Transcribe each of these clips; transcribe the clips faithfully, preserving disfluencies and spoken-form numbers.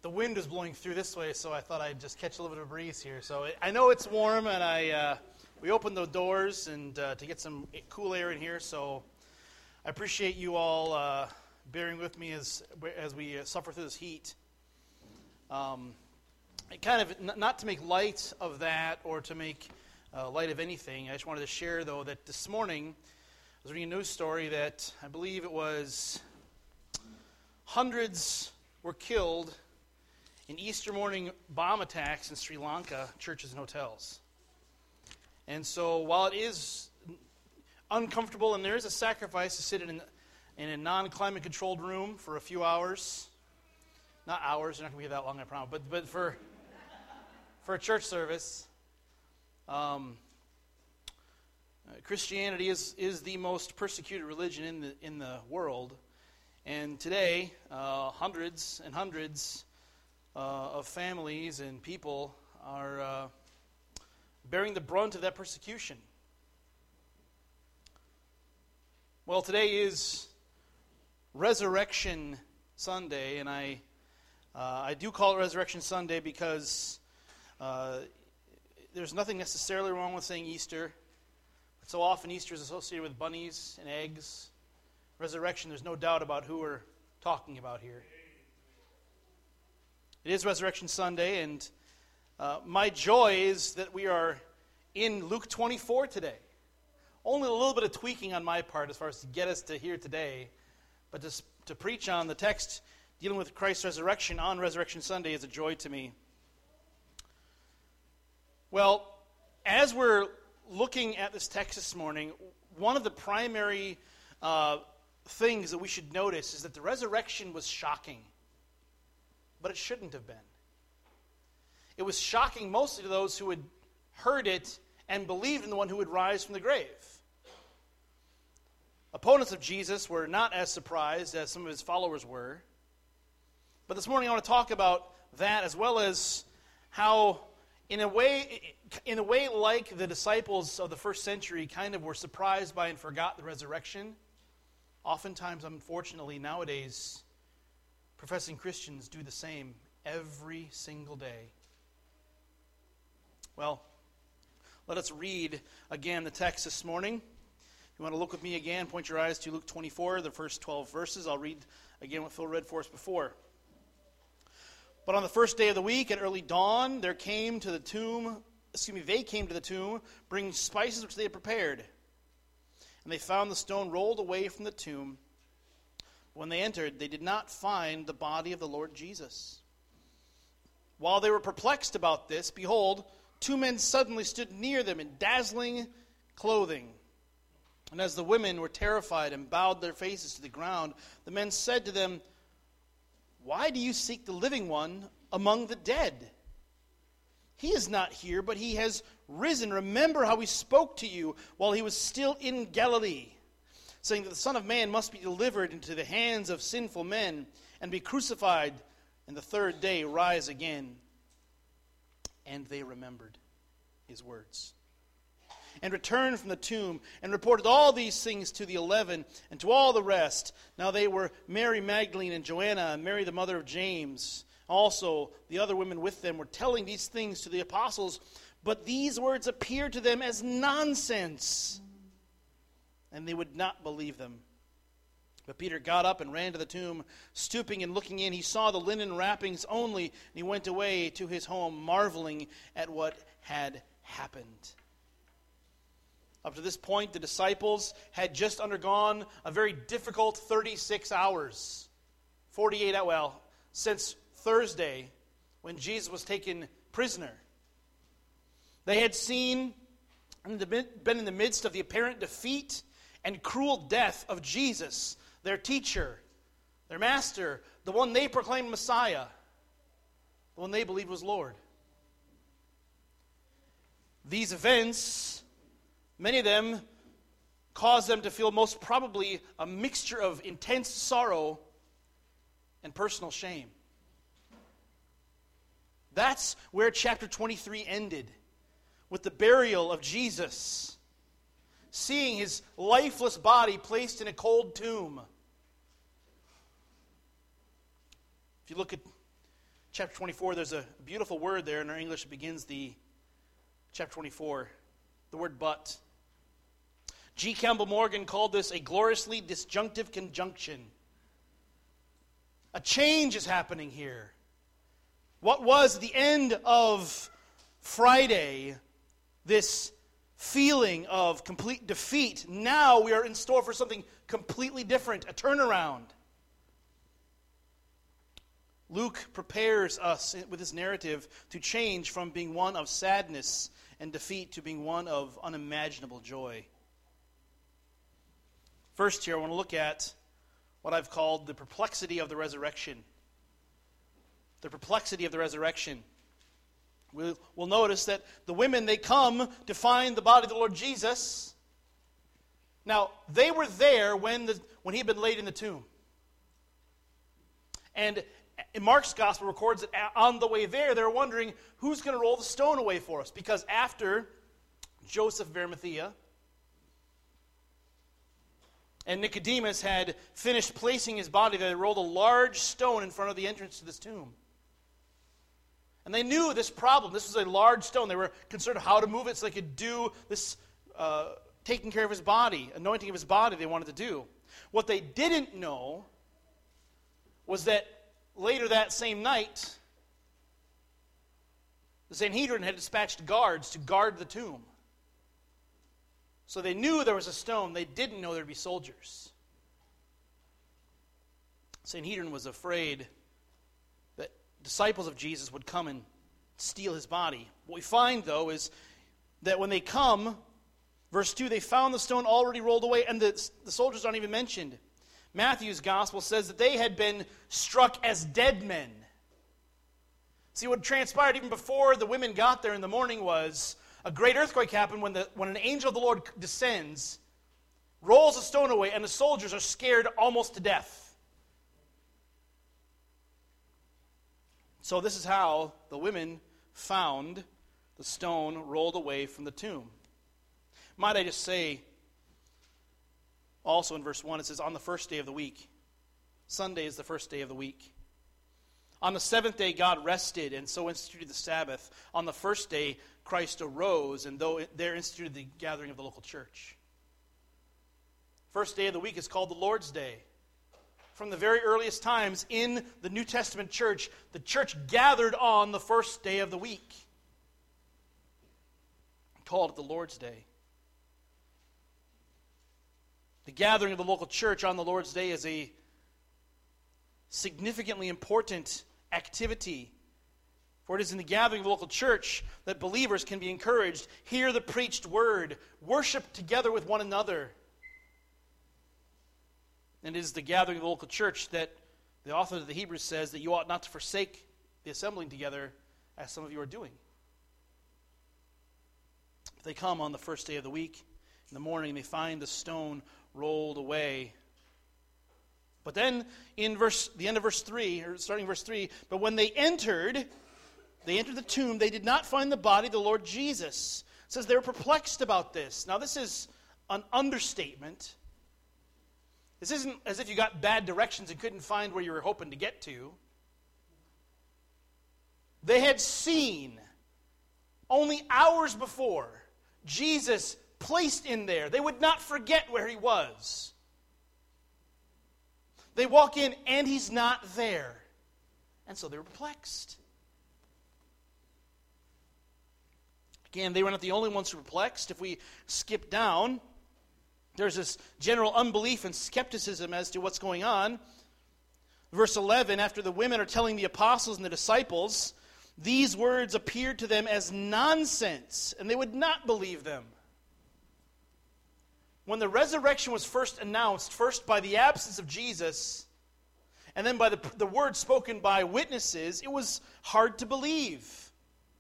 the wind was blowing through this way, so I thought I'd just catch a little bit of a breeze here. So it, I know it's warm, and I uh, we opened the doors and uh, to get some cool air in here. So I appreciate you all uh, bearing with me as as we uh, suffer through this heat. Um, it kind of n- not to make light of that or to make uh, light of anything. I just wanted to share though that this morning I was reading a news story that I believe it was hundreds were killed in Easter morning bomb attacks in Sri Lanka, churches and hotels. And so while it is uncomfortable and there is a sacrifice to sit in, in a non-climate controlled room for a few hours, not hours, they're not going to be that long, I promise, but, but for, for a church service, um, Christianity is, is the most persecuted religion in the, in the world. And today, uh, hundreds and hundreds Uh, of families and people are uh, bearing the brunt of that persecution. Well, today is Resurrection Sunday, and I uh, I do call it Resurrection Sunday because uh, there's nothing necessarily wrong with saying Easter. But so often Easter is associated with bunnies and eggs. Resurrection, there's no doubt about who we're talking about here. It is Resurrection Sunday, and uh, my joy is that we are in Luke twenty-four today. Only a little bit of tweaking on my part as far as to get us to here today, but to, to preach on the text dealing with Christ's resurrection on Resurrection Sunday is a joy to me. Well, as we're looking at this text this morning, one of the primary uh, things that we should notice is that the resurrection was shocking. But it shouldn't have been. It was shocking mostly to those who had heard it and believed in the one who would rise from the grave. Opponents of Jesus were not as surprised as some of his followers were. But this morning I want to talk about that as well as how, in a way, in a way like the disciples of the first century kind of were surprised by and forgot the resurrection. Oftentimes, unfortunately, nowadays, professing Christians do the same every single day. Well, let us read again the text this morning. If you want to look with me again, point your eyes to Luke twenty-four, the first twelve verses. I'll read again what Phil read for us before. But on the first day of the week, at early dawn, there came to the tomb, excuse me, they came to the tomb, bringing spices which they had prepared. And they found the stone rolled away from the tomb. When they entered, they did not find the body of the Lord Jesus. While they were perplexed about this, behold, two men suddenly stood near them in dazzling clothing. And as the women were terrified and bowed their faces to the ground, the men said to them, "Why do you seek the living one among the dead? He is not here, but he has risen. Remember how he spoke to you while he was still in Galilee, saying that the Son of Man must be delivered into the hands of sinful men and be crucified, and the third day rise again." And they remembered his words, and returned from the tomb, and reported all these things to the eleven, and to all the rest. Now they were Mary Magdalene, and Joanna, and Mary the mother of James. Also the other women with them were telling these things to the apostles, but these words appeared to them as nonsense, and they would not believe them. But Peter got up and ran to the tomb. Stooping and looking in, he saw the linen wrappings only, and he went away to his home, marveling at what had happened. Up to this point, the disciples had just undergone a very difficult thirty-six hours. forty-eight, well, since Thursday, when Jesus was taken prisoner. They had seen and been in the midst of the apparent defeat and cruel death of Jesus, their teacher, their master, the one they proclaimed Messiah, the one they believed was Lord. These events, many of them, caused them to feel most probably a mixture of intense sorrow and personal shame. That's where chapter twenty-three ended, with the burial of Jesus, seeing his lifeless body placed in a cold tomb. If you look at chapter twenty-four, there's a beautiful word there in our English that begins the chapter twenty-four, the word but. G. Campbell Morgan called this a gloriously disjunctive conjunction. A change is happening here. What was the end of Friday, this feeling of complete defeat, now we are in store for something completely different, a turnaround. Luke prepares us with his narrative to change from being one of sadness and defeat to being one of unimaginable joy. First here, I want to look at what I've called the perplexity of the resurrection. The perplexity of the resurrection. We'll, we'll notice that the women, they come to find the body of the Lord Jesus. Now, they were there when, the, when he had been laid in the tomb. And in Mark's gospel records that on the way there, they were wondering, who's going to roll the stone away for us? Because after Joseph of Arimathea and Nicodemus had finished placing his body, they rolled a large stone in front of the entrance to this tomb. And they knew this problem. This was a large stone. They were concerned how to move it so they could do this uh, taking care of his body, anointing of his body they wanted to do. What they didn't know was that later that same night, the Sanhedrin had dispatched guards to guard the tomb. So they knew there was a stone. They didn't know there would be soldiers. Sanhedrin was afraid that disciples of Jesus would come and steal his body. What we find, though, is that when they come, verse two, they found the stone already rolled away, and the, the soldiers aren't even mentioned. Matthew's gospel says that they had been struck as dead men. See, what transpired even before the women got there in the morning was a great earthquake happened when, the, when an angel of the Lord descends, rolls a stone away, and the soldiers are scared almost to death. So this is how the women found the stone rolled away from the tomb. Might I just say, also in verse one, it says, on the first day of the week. Sunday is the first day of the week. On the seventh day, God rested, and so instituted the Sabbath. On the first day, Christ arose, and though there instituted the gathering of the local church. First day of the week is called the Lord's Day. From the very earliest times in the New Testament church, the church gathered on the first day of the week. Called it the Lord's Day. The gathering of the local church on the Lord's Day is a significantly important activity. For it is in the gathering of the local church that believers can be encouraged, hear the preached word, worship together with one another. And it is the gathering of the local church that the author of the Hebrews says that you ought not to forsake the assembling together, as some of you are doing. If they come on the first day of the week, in the morning they find the stone rolled away. But then in verse, the end of verse three, or starting verse three, but when they entered, they entered the tomb, they did not find the body of the Lord Jesus. It says they were perplexed about this. Now this is an understatement. This isn't as if you got bad directions and couldn't find where you were hoping to get to. They had seen, only hours before, Jesus placed in there. They would not forget where he was. They walk in and he's not there. And so they were perplexed. Again, they were not the only ones who were perplexed. If we skip down, there's this general unbelief and skepticism as to what's going on. Verse eleven, after the women are telling the apostles and the disciples, these words appeared to them as nonsense, and they would not believe them. When the resurrection was first announced, first by the absence of Jesus, and then by the, the word spoken by witnesses, it was hard to believe.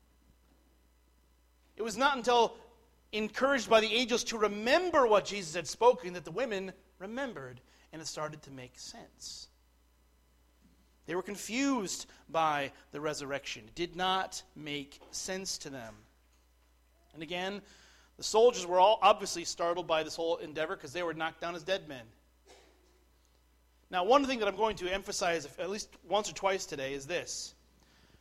It was not until encouraged by the angels to remember what Jesus had spoken that the women remembered, and it started to make sense. They were confused by the resurrection. It did not make sense to them. And again, the soldiers were all obviously startled by this whole endeavor because they were knocked down as dead men. Now, one thing that I'm going to emphasize at least once or twice today is this.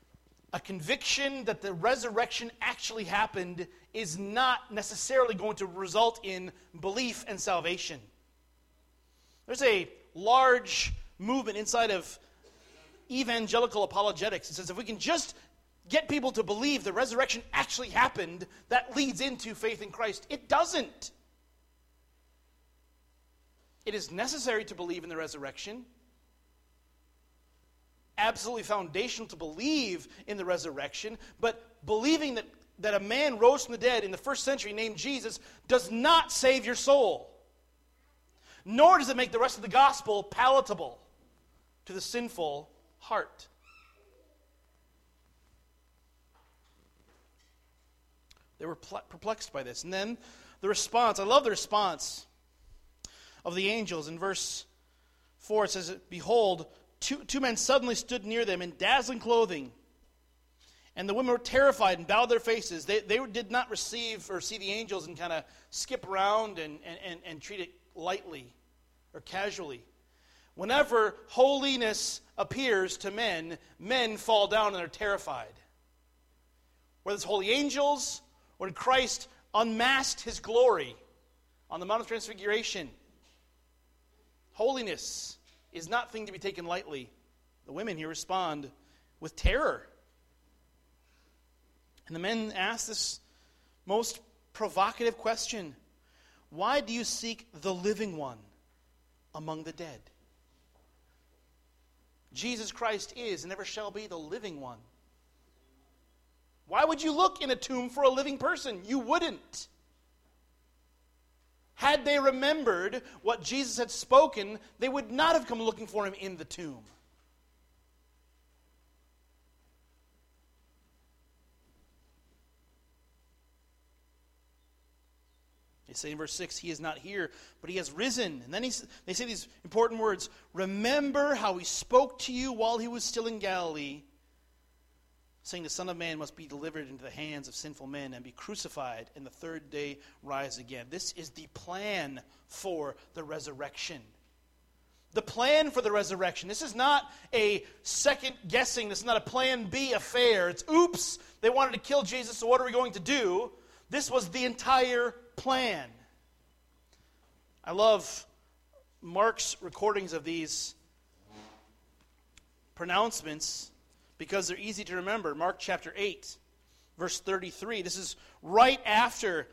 a conviction that the resurrection actually happened is not necessarily going to result in belief and salvation. There's a large movement inside of evangelical apologetics. It says if we can just get people to believe the resurrection actually happened, that leads into faith in Christ. It doesn't. It is necessary to believe in the resurrection. Absolutely foundational to believe in the resurrection, but believing that, that a man rose from the dead in the first century named Jesus does not save your soul. Nor does it make the rest of the gospel palatable to the sinful heart. They were perplexed by this. And then the response, I love the response of the angels. In verse four it says, behold, Two, two men suddenly stood near them in dazzling clothing. And the women were terrified and bowed their faces. They, they did not receive or see the angels and kind of skip around and, and, and, and treat it lightly or casually. Whenever holiness appears to men, men fall down and are terrified. Whether it's holy angels, when Christ unmasked his glory on the Mount of Transfiguration, holiness is not a thing to be taken lightly. The women here respond with terror. And the men ask this most provocative question. Why do you seek the living one among the dead? Jesus Christ is and never shall be the living one. Why would you look in a tomb for a living person? You wouldn't. Had they remembered what Jesus had spoken, they would not have come looking for him in the tomb. They say in verse six, he is not here, but he has risen. And then he, they say these important words, remember how he spoke to you while he was still in Galilee, saying the Son of Man must be delivered into the hands of sinful men and be crucified, and the third day rise again. This is the plan for the resurrection. The plan for the resurrection. This is not a second guessing. This is not a plan B affair. It's, oops, they wanted to kill Jesus, so what are we going to do? This was the entire plan. I love Mark's recordings of these pronouncements, because they're easy to remember. Mark chapter eight, verse thirty-three. This is right after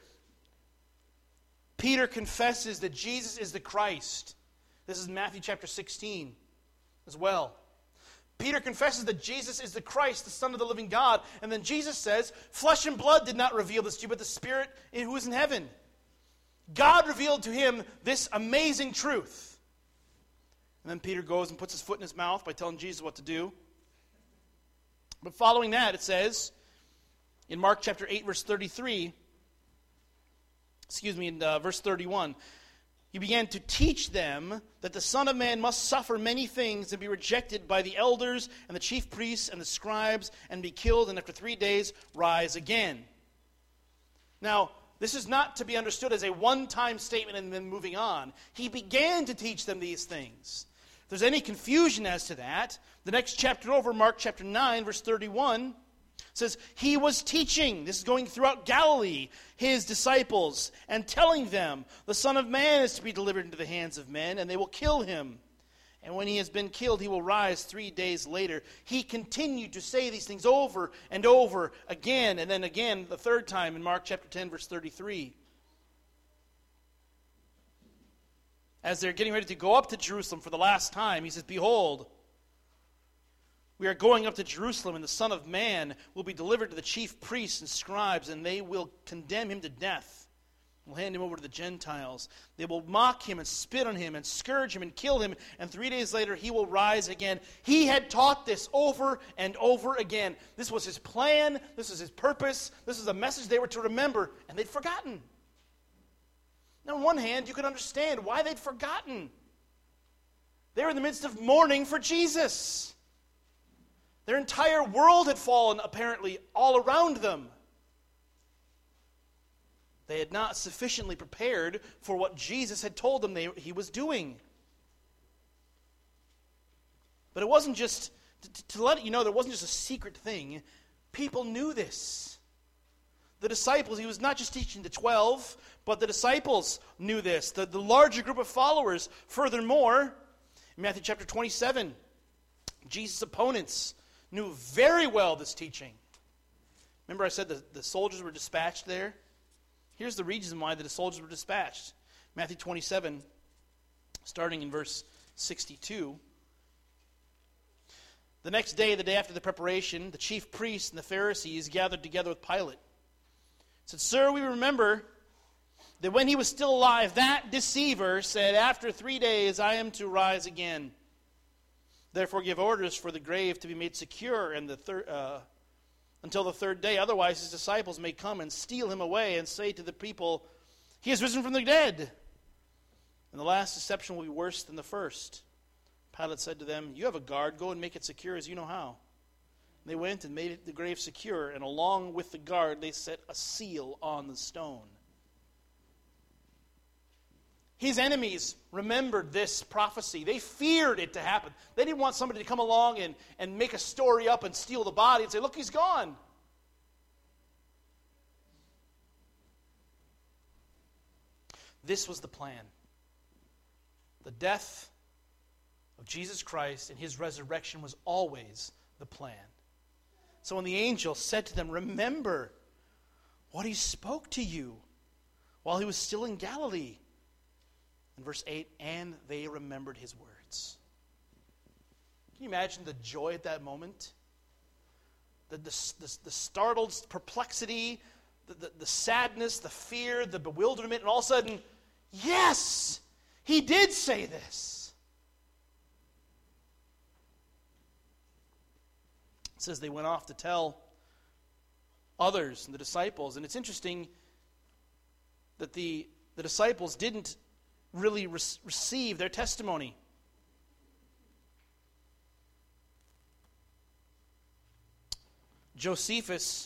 Peter confesses that Jesus is the Christ. This is Matthew chapter sixteen as well. Peter confesses that Jesus is the Christ, the Son of the living God. And then Jesus says, flesh and blood did not reveal this to you, but the Spirit who is in heaven. God revealed to him this amazing truth. And then Peter goes and puts his foot in his mouth by telling Jesus what to do. But following that, it says, in Mark chapter eight, verse thirty-three, excuse me, in uh, verse thirty-one, he began to teach them that the Son of Man must suffer many things and be rejected by the elders and the chief priests and the scribes and be killed, and after three days rise again. Now, this is not to be understood as a one-time statement and then moving on. He began to teach them these things. If there's any confusion as to that, the next chapter over, Mark chapter nine, verse thirty-one, says, he was teaching, this is going throughout Galilee, his disciples, and telling them, the Son of Man is to be delivered into the hands of men, and they will kill him. And when he has been killed, he will rise three days later. He continued to say these things over and over again, and then again the third time in Mark chapter ten, verse thirty-three. As they're getting ready to go up to Jerusalem for the last time, he says, behold, we are going up to Jerusalem, and the Son of Man will be delivered to the chief priests and scribes, and they will condemn him to death. Will hand him over to the Gentiles. They will mock him and spit on him and scourge him and kill him, and three days later he will rise again. He had taught this over and over again. This was his plan. This was his purpose. This is a message they were to remember, and they'd forgotten. Now, on one hand, you can understand why they'd forgotten. They were in the midst of mourning for Jesus. Their entire world had fallen, apparently, all around them. They had not sufficiently prepared for what Jesus had told them they, he was doing. But it wasn't just, to, to let you know, there wasn't just a secret thing. People knew this. The disciples, he was not just teaching the twelve, but the disciples knew this. The, the larger group of followers, furthermore, in Matthew chapter twenty-seven, Jesus' opponents knew very well this teaching. Remember I said the, the soldiers were dispatched there? Here's the reason why the soldiers were dispatched. Matthew twenty-seven, starting in verse sixty-two. The next day, the day after the preparation, the chief priests and the Pharisees gathered together with Pilate. Said, "Sir, we remember that when he was still alive, that deceiver said, 'After three days I am to rise again.' Therefore give orders for the grave to be made secure and the thir- uh, until the third day. Otherwise his disciples may come and steal him away and say to the people, 'He has risen from the dead.' And the last deception will be worse than the first." Pilate said to them, "You have a guard. Go and make it secure as you know how." And they went and made it, the grave secure, and along with the guard they set a seal on the stone. His enemies remembered this prophecy. They feared it to happen. They didn't want somebody to come along and, and make a story up and steal the body and say, "Look, he's gone." This was the plan. The death of Jesus Christ and his resurrection was always the plan. So when the angel said to them, "Remember what he spoke to you while he was still in Galilee." In verse eight, and they remembered his words. Can you imagine the joy at that moment? The, the, the, the startled perplexity, the, the, the sadness, the fear, the bewilderment, and all of a sudden, yes, he did say this. It says they went off to tell others and the disciples. And it's interesting that the, the disciples didn't really re- receive their testimony. Josephus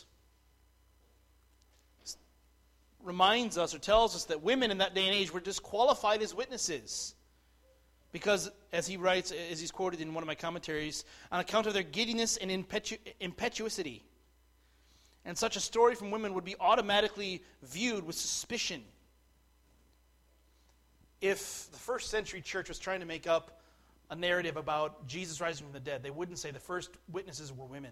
reminds us or tells us that women in that day and age were disqualified as witnesses because, as he writes, as he's quoted in one of my commentaries, on account of their giddiness and impetu- impetuosity. And such a story from women would be automatically viewed with suspicion. If the first century church was trying to make up a narrative about Jesus rising from the dead, they wouldn't say the first witnesses were women.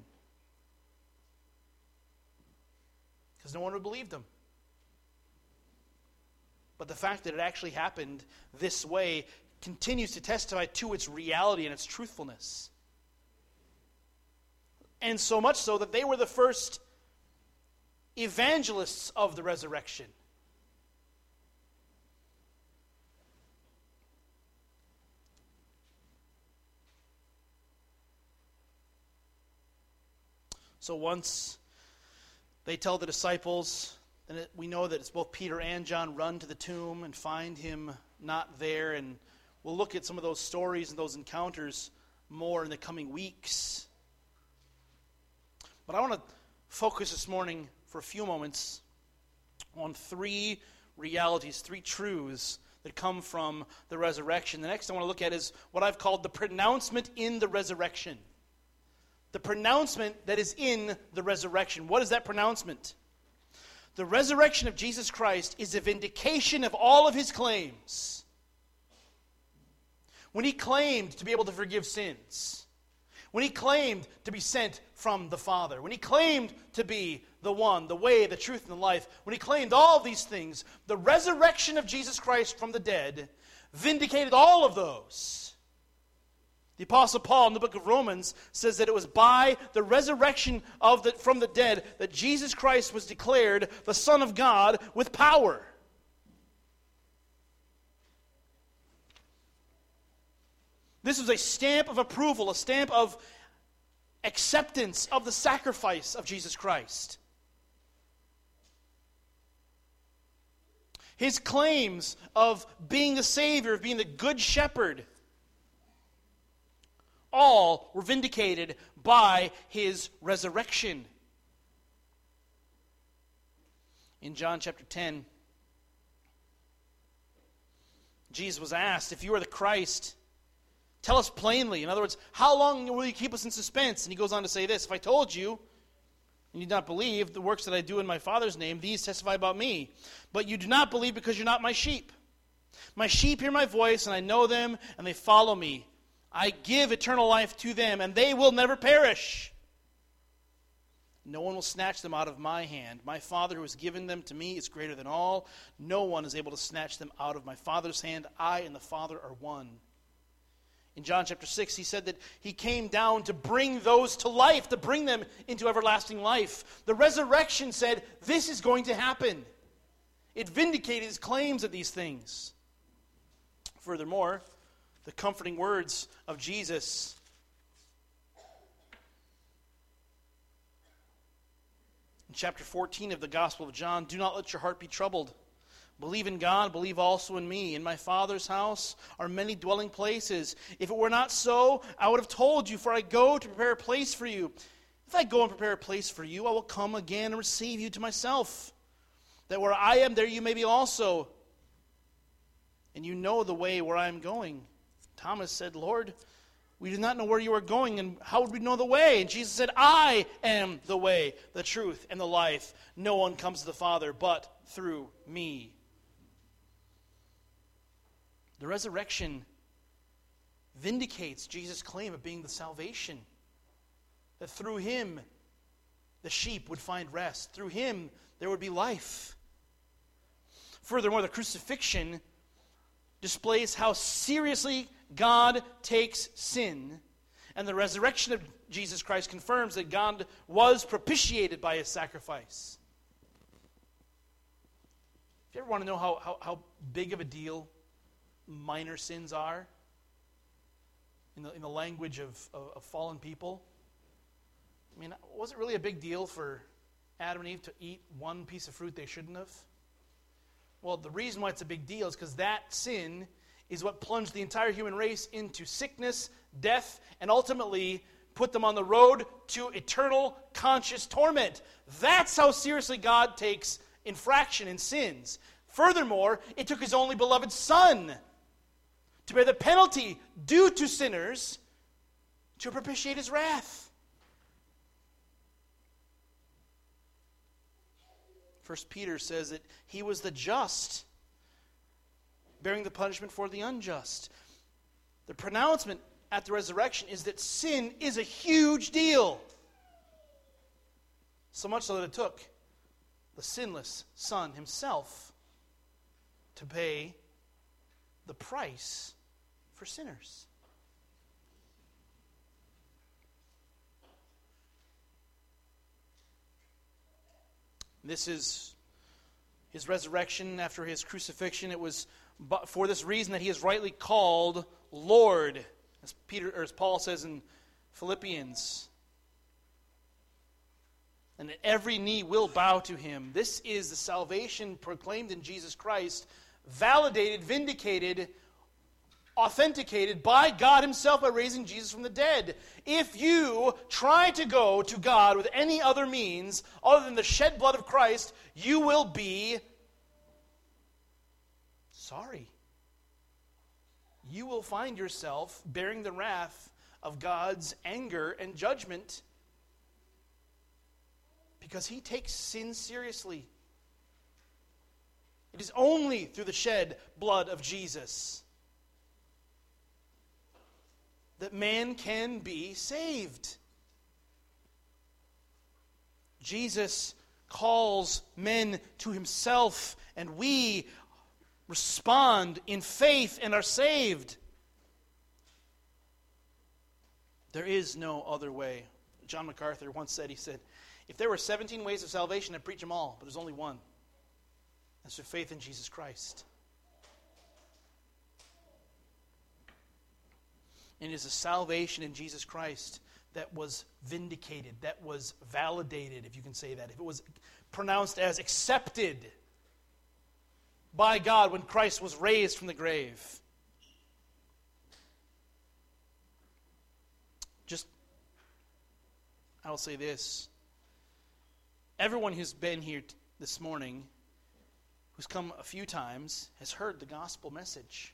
Because no one would believe them. But the fact that it actually happened this way continues to testify to its reality and its truthfulness. And so much so that they were the first evangelists of the resurrection. So once they tell the disciples, and it, we know that it's both Peter and John run to the tomb and find him not there. And we'll look at some of those stories and those encounters more in the coming weeks. But I want to focus this morning for a few moments on three realities, three truths that come from the resurrection. The next I want to look at is what I've called the pronouncement in the resurrection. The pronouncement that is in the resurrection. What is that pronouncement? The resurrection of Jesus Christ is a vindication of all of his claims. When he claimed to be able to forgive sins, when he claimed to be sent from the Father, when he claimed to be the one, the way, the truth, and the life, when he claimed all of these things, the resurrection of Jesus Christ from the dead vindicated all of those. The Apostle Paul in the book of Romans says that it was by the resurrection of the, from the dead that Jesus Christ was declared the Son of God with power. This was a stamp of approval, a stamp of acceptance of the sacrifice of Jesus Christ. His claims of being the Savior, of being the Good Shepherd, all were vindicated by his resurrection. In John chapter ten, Jesus was asked, "If you are the Christ, tell us plainly." In other words, how long will you keep us in suspense? And he goes on to say this, "If I told you, and you do not believe the works that I do in my Father's name, these testify about me. But you do not believe because you're not my sheep. My sheep hear my voice, and I know them, and they follow me. I give eternal life to them, and they will never perish. No one will snatch them out of my hand. My Father who has given them to me is greater than all. No one is able to snatch them out of my Father's hand. I and the Father are one. In John chapter six, he said that he came down to bring those to life, to bring them into everlasting life. The resurrection said, this is going to happen. It vindicated his claims of these things. Furthermore, the comforting words of Jesus. In chapter fourteen of the Gospel of John, do not let your heart be troubled. Believe in God, believe also in me. In my Father's house are many dwelling places. If it were not so, I would have told you, for I go to prepare a place for you. If I go and prepare a place for you, I will come again and receive you to myself, that where I am, there you may be also. And you know the way where I am going. Thomas said, Lord, we do not know where you are going, and how would we know the way? And Jesus said, I am the way, the truth, and the life. No one comes to the Father but through me. The resurrection vindicates Jesus' claim of being the salvation. That through him, the sheep would find rest. Through him, there would be life. Furthermore, the crucifixion displays how seriously God takes sin. And the resurrection of Jesus Christ confirms that God was propitiated by his sacrifice. If you ever want to know how, how, how big of a deal minor sins are in the, in the language of, of, of fallen people, I mean, was it really a big deal for Adam and Eve to eat one piece of fruit they shouldn't have? Well, the reason why it's a big deal is because that sin is what plunged the entire human race into sickness, death, and ultimately put them on the road to eternal conscious torment. That's how seriously God takes infraction and sins. Furthermore, it took his only beloved Son to bear the penalty due to sinners to propitiate his wrath. First Peter says that he was the just, bearing the punishment for the unjust. The pronouncement at the resurrection is that sin is a huge deal. So much so that it took the sinless Son himself to pay the price for sinners. This is his resurrection after his crucifixion. It was for this reason that he is rightly called Lord, as Peter or as Paul says in Philippians. And that every knee will bow to him. This is the salvation proclaimed in Jesus Christ, validated, vindicated, authenticated by God himself by raising Jesus from the dead. If you try to go to God with any other means other than the shed blood of Christ, you will be sorry. You will find yourself bearing the wrath of God's anger and judgment because he takes sin seriously. It is only through the shed blood of Jesus that man can be saved. Jesus calls men to himself, and we respond in faith and are saved. There is no other way. John MacArthur once said, he said, if there were seventeen ways of salvation, I'd preach them all, but there's only one. That's through faith in Jesus Christ. And it is a salvation in Jesus Christ that was vindicated, that was validated, if you can say that. If it was pronounced as accepted by God when Christ was raised from the grave. Just, I'll say this. Everyone who's been here t- this morning, who's come a few times, has heard the gospel message.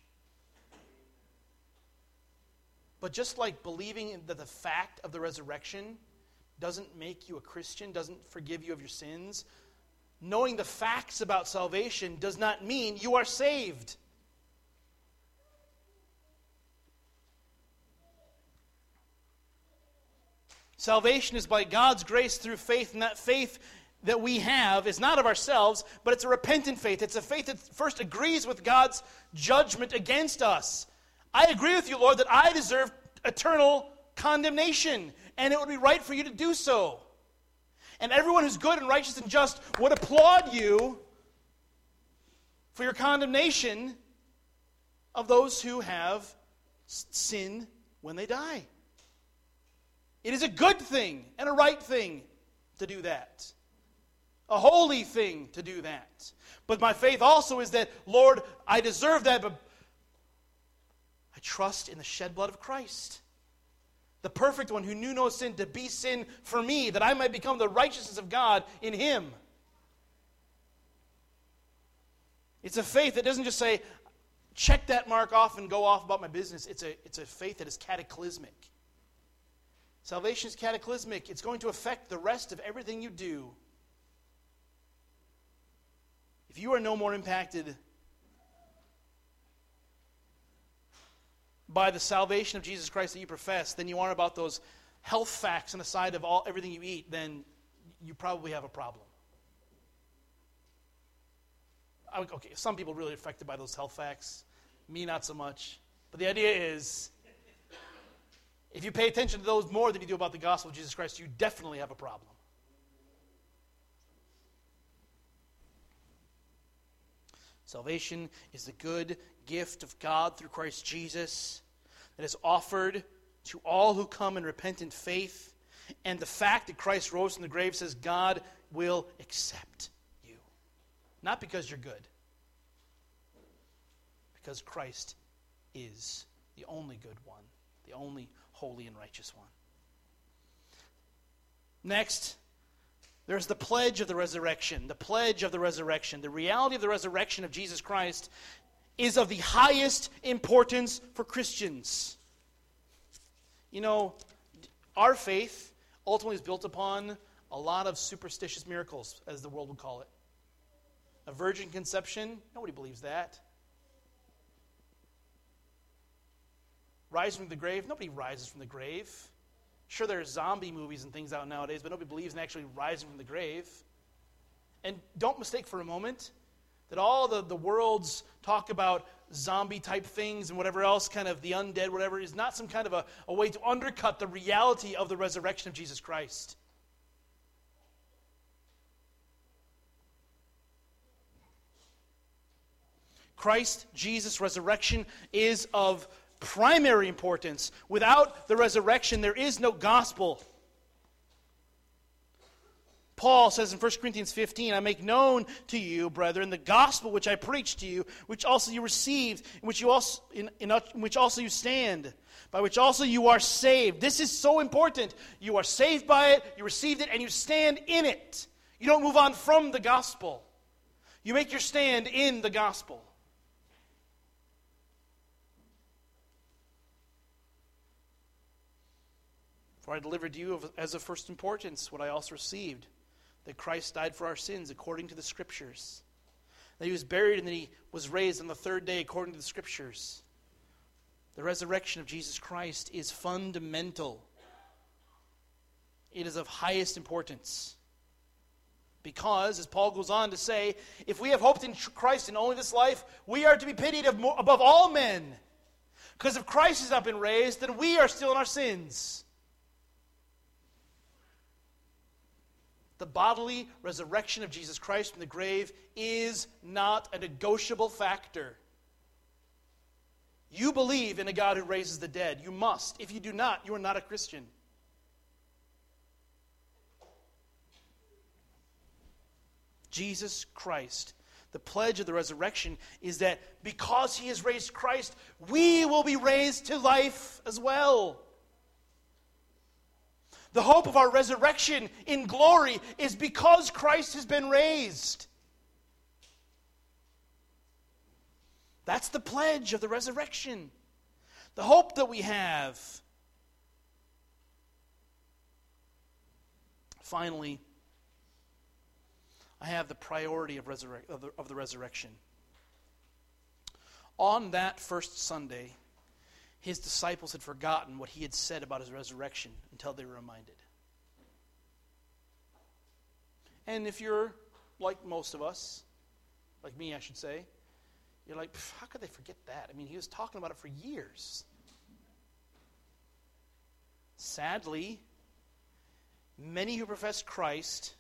But just like believing in the, the fact of the resurrection doesn't make you a Christian, doesn't forgive you of your sins. Knowing the facts about salvation does not mean you are saved. Salvation is by God's grace through faith, and that faith that we have is not of ourselves, but it's a repentant faith. It's a faith that first agrees with God's judgment against us. I agree with you, Lord, that I deserve eternal condemnation, and it would be right for you to do so. And everyone who's good and righteous and just would applaud you for your condemnation of those who have sin when they die. It is a good thing and a right thing to do that. A holy thing to do that. But my faith also is that, Lord, I deserve that, but I trust in the shed blood of Christ, the perfect one who knew no sin, to be sin for me, that I might become the righteousness of God in him. It's a faith that doesn't just say, check that mark off and go off about my business. It's a, it's a faith that is cataclysmic. Salvation is cataclysmic. It's going to affect the rest of everything you do. If you are no more impacted by the salvation of Jesus Christ that you profess than you are about those health facts on the side of all everything you eat, then you probably have a problem. Okay, some people are really affected by those health facts. Me, not so much. But the idea is, if you pay attention to those more than you do about the gospel of Jesus Christ, you definitely have a problem. Salvation is the good gift of God through Christ Jesus that is offered to all who come in repentant faith. And the fact that Christ rose from the grave says God will accept you. Not because you're good. Because Christ is the only good one. The only holy and righteous one. Next, there's the pledge of the resurrection. The pledge of the resurrection. The reality of the resurrection of Jesus Christ is of the highest importance for Christians. You know, our faith ultimately is built upon a lot of superstitious miracles, as the world would call it. A virgin conception, nobody believes that. Rising from the grave, nobody rises from the grave. Sure, there are zombie movies and things out nowadays, but nobody believes in actually rising from the grave. And don't mistake for a moment that all the, the world's talk about zombie-type things and whatever else, kind of the undead, whatever, is not some kind of a, a way to undercut the reality of the resurrection of Jesus Christ. Christ, Jesus' resurrection is of primary importance. Without the resurrection, there is no gospel. Paul says in First Corinthians fifteen, I make known to you, brethren, the gospel which I preached to you, which also you received, in which, you also, in, in, in which also you stand, by which also you are saved. This is so important. You are saved by it, you received it, and you stand in it. You don't move on from the gospel. You make your stand in the gospel. For I delivered to you as of first importance what I also received, that Christ died for our sins according to the Scriptures, that he was buried and that he was raised on the third day according to the Scriptures. The resurrection of Jesus Christ is fundamental. It is of highest importance. Because, as Paul goes on to say, if we have hoped in Christ in only this life, we are to be pitied above all men. Because if Christ has not been raised, then we are still in our sins. The bodily resurrection of Jesus Christ from the grave is not a negotiable factor. You believe in a God who raises the dead. You must. If you do not, you are not a Christian. Jesus Christ, the pledge of the resurrection, is that because he has raised Christ, we will be raised to life as well. The hope of our resurrection in glory is because Christ has been raised. That's the pledge of the resurrection. The hope that we have. Finally, I have the priority of, resurrec- of, the, of the resurrection. On that first Sunday, his disciples had forgotten what he had said about his resurrection until they were reminded. And if you're like most of us, like me I should say, you're like, how could they forget that? I mean, he was talking about it for years. Sadly, many who profess Christ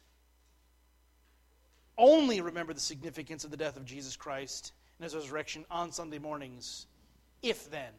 only remember the significance of the death of Jesus Christ and his resurrection on Sunday mornings, if then.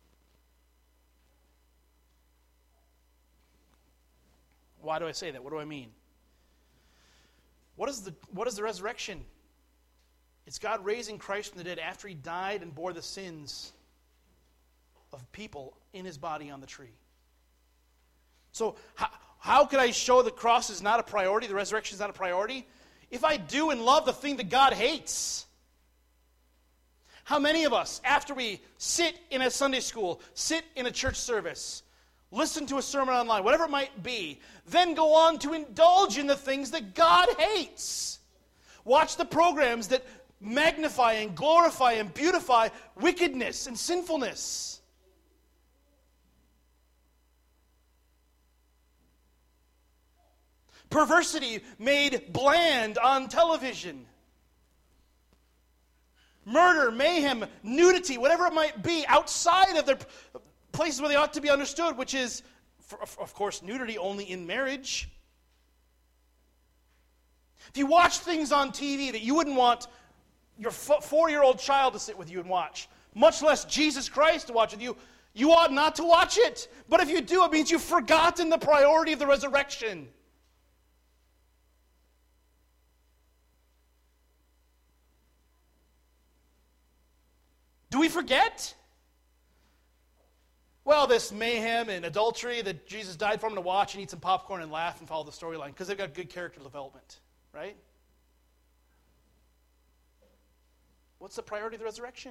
Why do I say that? What do I mean? What is the what is the resurrection? It's God raising Christ from the dead after he died and bore the sins of people in his body on the tree. So how, how could I show the cross is not a priority, the resurrection is not a priority? If I do and love the thing that God hates. How many of us, after we sit in a Sunday school, sit in a church service, listen to a sermon online, whatever it might be, then go on to indulge in the things that God hates? Watch the programs that magnify and glorify and beautify wickedness and sinfulness. Perversity made bland on television. Murder, mayhem, nudity, whatever it might be, outside of their places where they ought to be understood, which is, of course, nudity only in marriage. If you watch things on T V that you wouldn't want your four-year-old child to sit with you and watch, much less Jesus Christ to watch with you, you ought not to watch it. But if you do, it means you've forgotten the priority of the resurrection. Do we forget? Well, this mayhem and adultery that Jesus died for them to watch and eat some popcorn and laugh and follow the storyline because they've got good character development, right? What's the priority of the resurrection?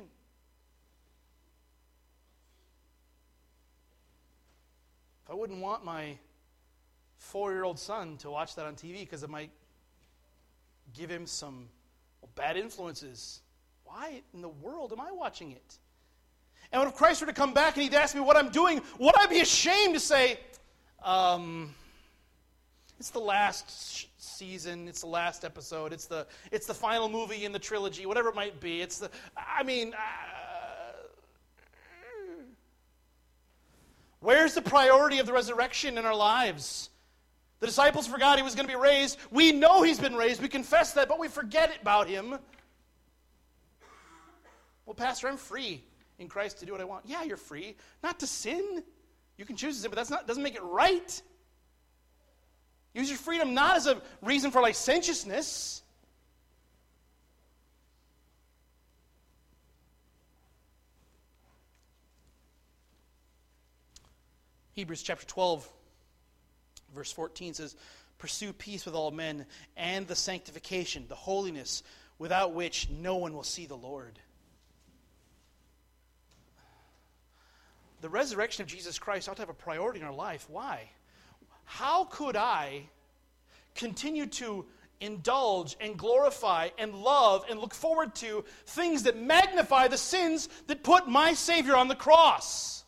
If I wouldn't want my four-year-old son to watch that on T V because it might give him some well, bad influences, why in the world am I watching it? And when if Christ were to come back and he'd ask me what I'm doing, would I be ashamed to say, um, it's the last sh- season, it's the last episode, it's the it's the final movie in the trilogy, whatever it might be. It's the, I mean, uh, where's the priority of the resurrection in our lives? The disciples forgot he was going to be raised. We know he's been raised. We confess that, but we forget about him. Well, Pastor, I'm free in Christ to do what I want. Yeah, you're free. Not to sin. You can choose to sin, but that's not doesn't make it right. Use your freedom not as a reason for licentiousness. Hebrews chapter twelve, verse fourteen says, "Pursue peace with all men and the sanctification, the holiness, without which no one will see the Lord." The resurrection of Jesus Christ ought to have a priority in our life. Why? How could I continue to indulge and glorify and love and look forward to things that magnify the sins that put my Savior on the cross?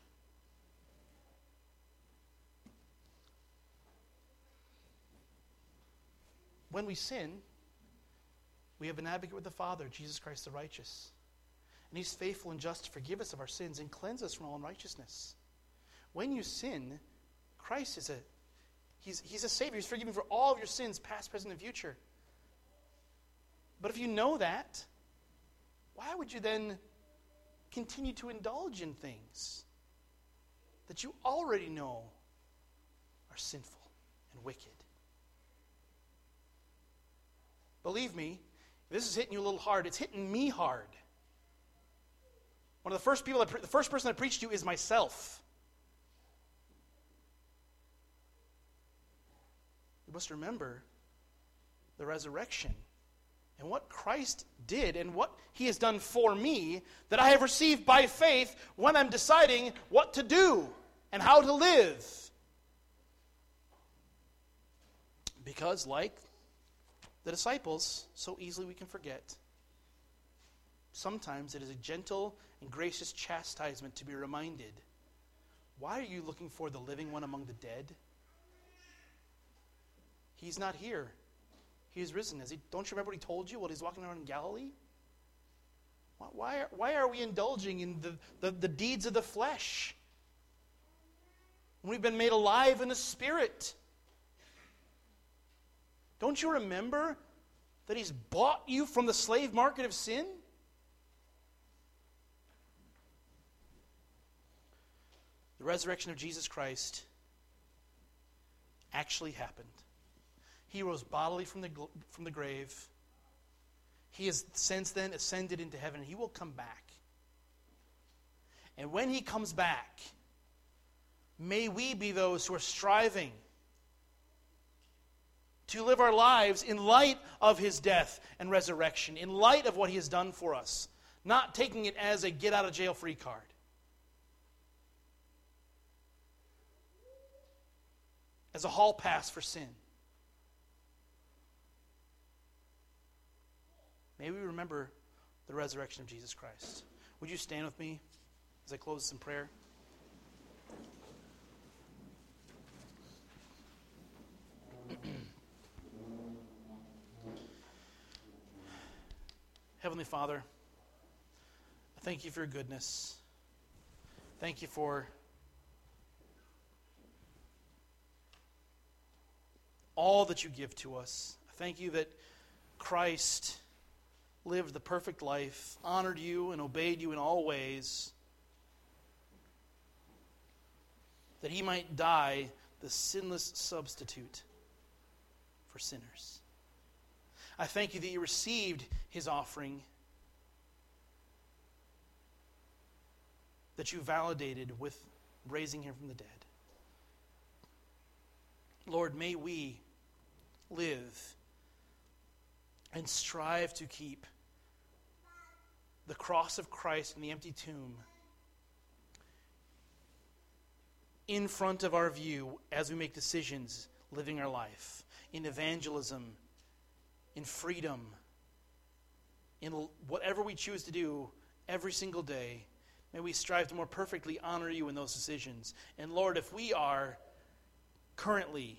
When we sin, we have an advocate with the Father, Jesus Christ the righteous. And he's faithful and just to forgive us of our sins and cleanse us from all unrighteousness. When you sin, Christ is a he's, he's a Savior. He's forgiven for all of your sins, past, present, and future. But if you know that, why would you then continue to indulge in things that you already know are sinful and wicked? Believe me, if this is hitting you a little hard, it's hitting me hard. One of the first people, that pre- the first person I preached to is myself. You must remember the resurrection and what Christ did and what he has done for me that I have received by faith when I'm deciding what to do and how to live. Because, like the disciples, so easily we can forget. Sometimes it is a gentle and gracious chastisement to be reminded, why are you looking for the living one among the dead? He's not here. He is risen. Is he, don't you remember what he told you while he's walking around in Galilee? Why, why, are, why are we indulging in the, the, the deeds of the flesh when we've been made alive in the Spirit? Don't you remember that he's bought you from the slave market of sin? The resurrection of Jesus Christ actually happened. He rose bodily from the, from the grave. He has since then ascended into heaven. He will come back. And when he comes back, may we be those who are striving to live our lives in light of his death and resurrection, in light of what he has done for us, not taking it as a get-out-of-jail-free card. As a hall pass for sin. May we remember the resurrection of Jesus Christ. Would you stand with me as I close this in prayer? Heavenly Father, I thank you for your goodness. Thank you for all that you give to us. I thank you that Christ lived the perfect life, honored you and obeyed you in all ways, that he might die the sinless substitute for sinners. I thank you that you received his offering, that you validated with raising him from the dead. Lord, may we live and strive to keep the cross of Christ and the empty tomb in front of our view as we make decisions living our life, in evangelism, in freedom, in whatever we choose to do every single day. May we strive to more perfectly honor you in those decisions. And Lord, if we are currently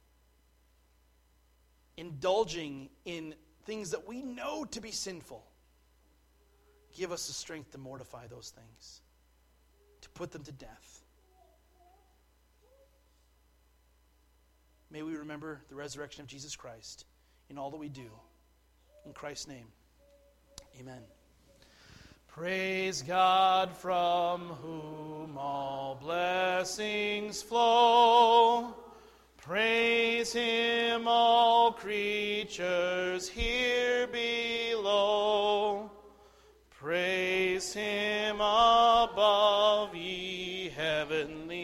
indulging in things that we know to be sinful, give us the strength to mortify those things, to put them to death. May we remember the resurrection of Jesus Christ in all that we do. In Christ's name, amen. Praise God, from whom all blessings flow. Praise him, all creatures here below. Praise him above, ye heavenly